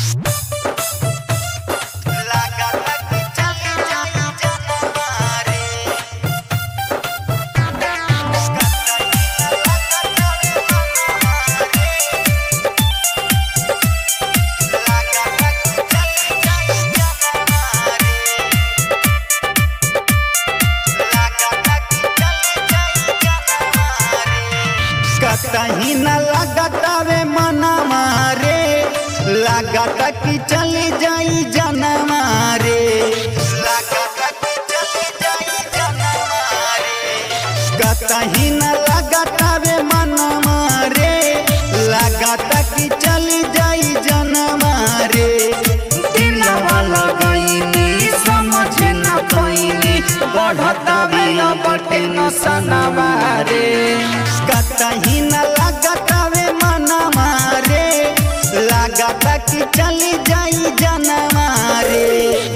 कहीं न लगतावे मनवा रे, लागता कि चली जाई जनवा रे, लागता कि चली जाई जनवा रे। कहीं न लगतावे मनवा रे, लागता कि चली जाई जनवा रे। दिलवा लगाईनी समझ न पाईनी, बढ़तावे बटे न सनवा रे। कहीं न लगतावे मनवा रे, लागता कि चली जाई जनवा रे,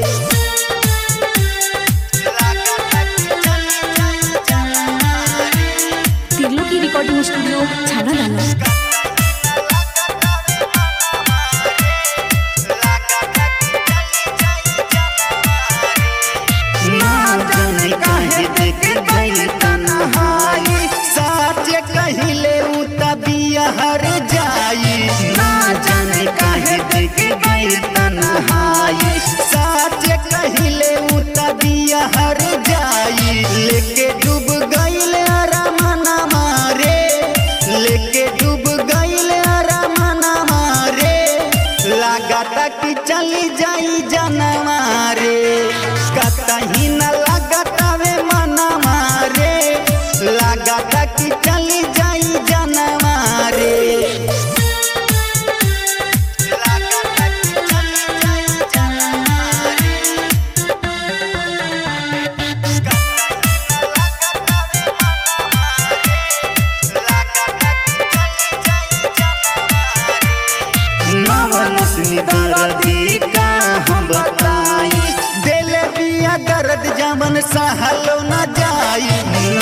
लागता कि चली जाई जनवा रे। तिरलो की रिकॉर्डिंग स्टूडियो छाना दाना। कहिले उतबिया हर जाई, ना जाने काहे देख गई तन्हाई। साच कहिले उतबिया हर जाई, लेके डूब गईल अरमना मारे, लेके डूब गईल अरमना मारे। लागता कि चली जाई जनवा रे, कहीं न लगतावे मनवा रे, लागता कि चली जाई जनवा रे, लागता कि चली जाई जनवा रे। दर्दी का हम बताई, दिल बिया दर्द जमन सहलो न जाई।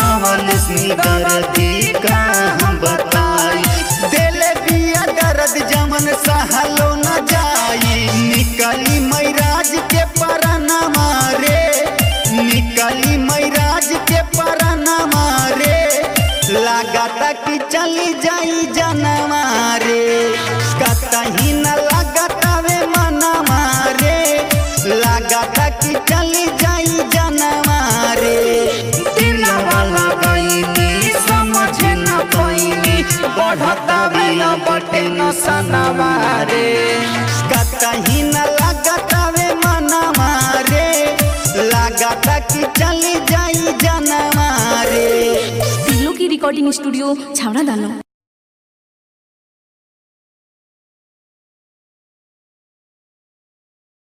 दर्दी का हम बताई, दिल बिया दर्द जमन सहलो न जाई। निकली मैराज के परनमा रे, निकली मैराज के परनमा रे। लागता कि चली जाई जनवा रे, कहीं न लगतावे मनवा रे, लागता कि चली जाई जनवा रे। दिलवा लगाईनी समझ न पाईनी, बढ़तावे बटे न सनवा रे। कहीं न लगतावे मनवा रे, लागता कि चली जाई जनवा रे। तिरलो की रिकॉर्डिंग स्टूडियो छाना दाना।